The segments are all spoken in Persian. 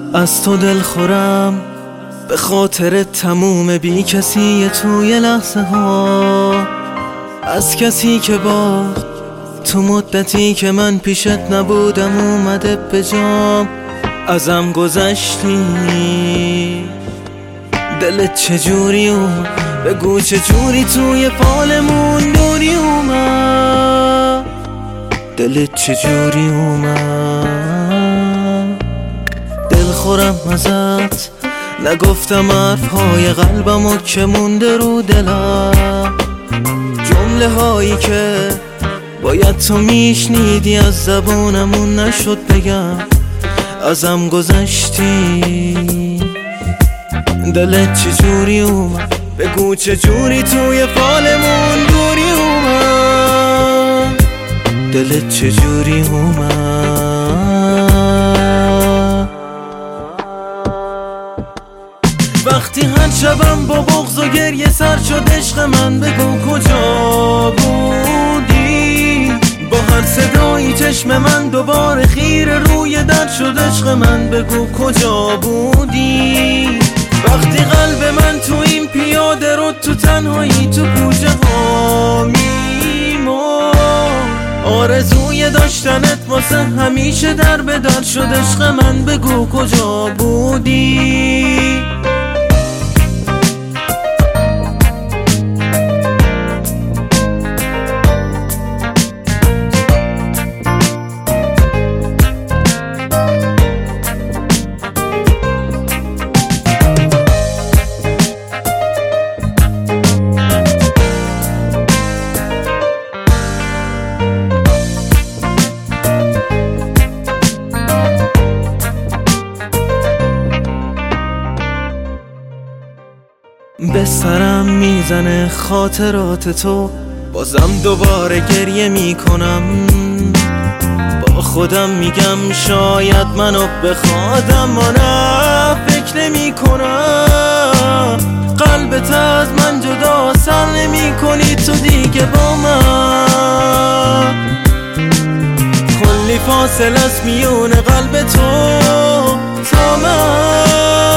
از تو دل خورم به خاطر تموم بی کسی توی لحظه ها، از کسی که باخت تو مدتی که من پیشت نبودم اومده به جام. ازم گذشتی دلت چجوری اومد؟ بگو چجوری توی فالمون دوری اومد؟ دلت چجوری اومد؟ دل خورم ازت نگفتم حرفهای قلبمو که مونده رو دلم، جمله هایی که باید تو میشنیدی از زبانمون نشد بگم. ازم گذشتی دلت چجوری اومد؟ بگو چجوری توی فالمون دوری اومد؟ دلت چجوری اومد؟ وقتی هر شبم با بغض و گریه سر شد عشق من، بگو کجا بودی؟ با هر صدایی چشم من دوباره خیره روی در شد عشق من، بگو کجا بودی؟ وقتی قلب من تو این پیاده رو تو تنهایی تو کوچه ها میمون، آرزوی داشتنت واسه همیشه در به در شد عشق من، بگو کجا بودی؟ به سرم میزنه خاطرات تو، بازم دوباره گریه میکنم. با خودم میگم شاید منو بخوادم، ما نه فکر نمیکنم. قلبت از من جدا سر نمیکنی تو دیگه با من، کلی فاصله است میون قلب تو تا من.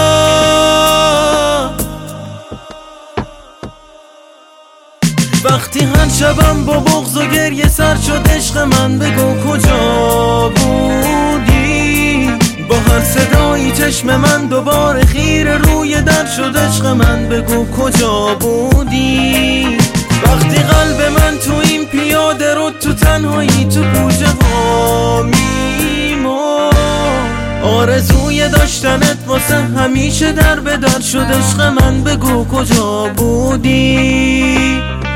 وقتی هر شبم با بغض و گریه سر شد عشق من، بگو کجا بودی؟ با هر صدایی چشم من دوباره خیره روی در شد عشق من، بگو کجا بودی؟ وقتی قلب من تو این پیاده رو تو تنهایی تو کوچه ها میمون، آرزوی داشتنت واسه همیشه در به در شد عشق من، بگو کجا بودی؟